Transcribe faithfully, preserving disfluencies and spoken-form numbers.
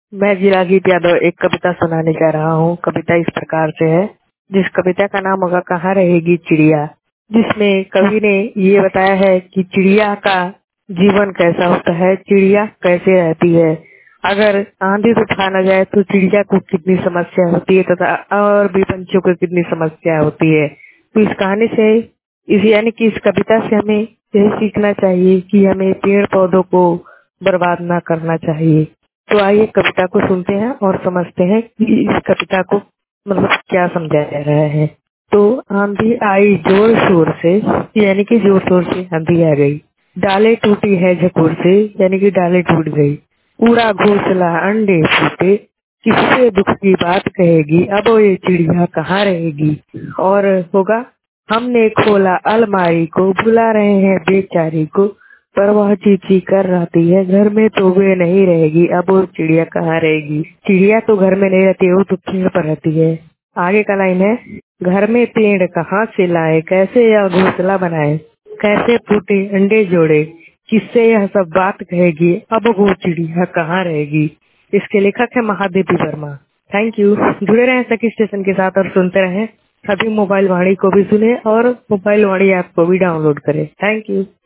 मैं जिलाजीत यादव एक कविता सुनाने जा रहा हूँ। कविता इस प्रकार से है, जिस कविता का नाम होगा कहाँ रहेगी चिड़िया, जिसमें कवि ने ये बताया है कि चिड़िया का जीवन कैसा होता है, चिड़िया कैसे रहती है, अगर आंधी तूफान आ जाए तो चिड़िया को कितनी समस्या होती है तथा और भी पंछियों को कितनी समस्या होती है। तो इस कहानी से इस यानी कि इस कविता से हमें यही सीखना चाहिए कि हमें पेड़ पौधों को बर्बाद ना करना चाहिए। तो आइए कविता को सुनते हैं और समझते हैं कि इस कविता को मतलब क्या समझाया गया है। तो आंधी आई जोर शोर से, यानी कि जोर शोर से आंधी आ गई। डाले टूटी है झकोर से, यानी कि डाले टूट गई। उड़ा घोंसला अंडे फूटे, किससे दुख की बात कहेगी, अब ये चिड़िया कहाँ रहेगी। और होगा, हमने खोला अलमारी को, बुला रहे हैं बेचारी को, पर वह चींची कर रहती है, घर में तो वे नहीं रहेगी, अब वो चिड़िया कहाँ रहेगी। चिड़िया तो घर में नहीं रहती है, वो तो पेड़ पर रहती है। आगे का लाइन है, घर में पेड़ कहाँ से लाए, कैसे यह घोंसला बनाए, कैसे फूटे अंडे जोड़े, किससे यह सब बात कहेगी, अब वो चिड़िया कहाँ रहेगी। इसके लेखक है महादेवी वर्मा। Thank you. जुड़े रहें सखी स्टेशन के साथ और सुनते रहें। सभी मोबाइल वाणी को भी सुने और मोबाइल वाणी ऐप को भी डाउनलोड करें। Thank you.